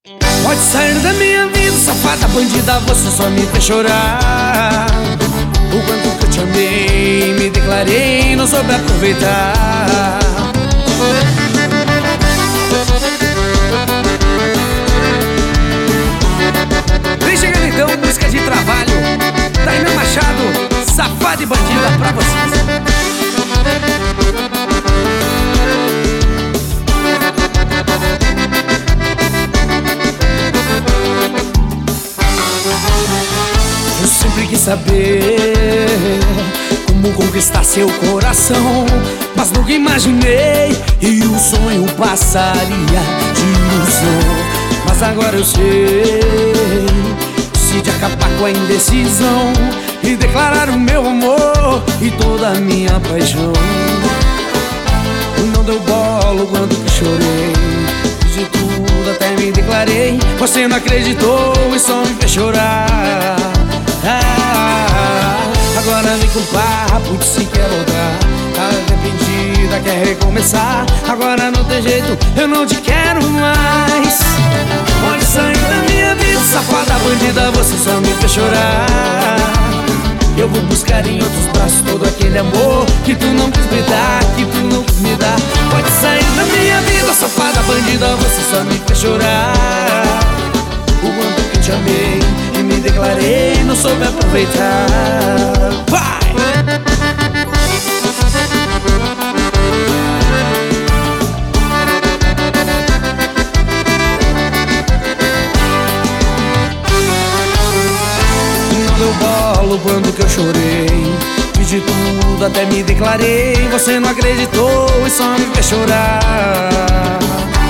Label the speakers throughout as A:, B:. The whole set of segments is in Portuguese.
A: Pode sair da minha vida, safada, bandida, você só me fez chorar. O quanto que eu te amei, me declarei, não soube aproveitar. Vem chegando então, música de trabalho, Tainá Machado, safada e bandida pra vocês. Eu sempre quis saber como conquistar seu coração, mas nunca imaginei e o sonho passaria de ilusão. Mas agora eu sei, decidi acabar com a indecisão e declarar o meu amor e toda a minha paixão. Não deu bolo quando que chorei, de tudo até me declarei. Você não acreditou e só me fez chorar. Agora vem com papo de se quer voltar, tá arrependida, quer recomeçar. Agora não tem jeito, eu não te quero mais. Pode sair da minha vida, safada, bandida, você só me fez chorar. Eu vou buscar em outros braços todo aquele amor que tu não quis me dar, que tu não quis me dar. Pode sair da minha vida, safada, bandida, você só me fez chorar. O quanto que te amei e me declarei, não soube aproveitar. Vai! Não deu bolo quando que eu chorei, fiz de tudo até me declarei. Você não acreditou e só me fez chorar.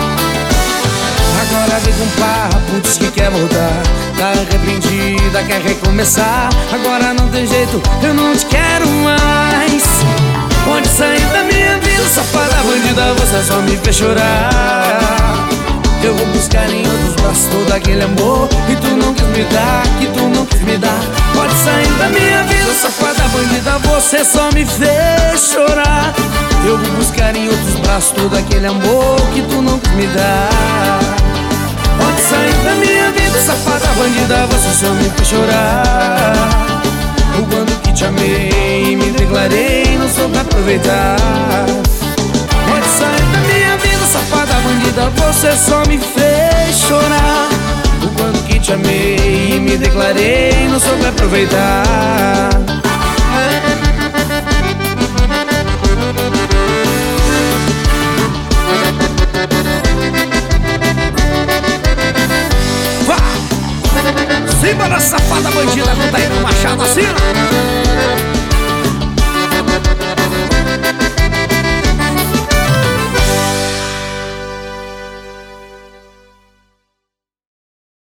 A: Agora vem com papo, diz que quer voltar, tá arrependida, quer recomeçar. Agora não tem jeito, eu não te quero mais. Pode sair da minha vida, safada, bandida, você só me fez chorar. Eu vou buscar em outros braços todo aquele amor que tu não quis me dar, que tu não quis me dar. Pode sair da minha vida, safada, bandida, você só me fez chorar. Eu vou buscar em outros braços todo aquele amor que tu não quis me dar. Pode sair da minha vida, safada, bandida, você só me fez chorar. O quando que te amei, me declarei, não soube aproveitar. Pode sair da minha vida, safada, bandida, você só me fez chorar. O quando que te amei, me declarei, não soube aproveitar. Simbora, safada, bandida, com Tainá Machado assim, ó.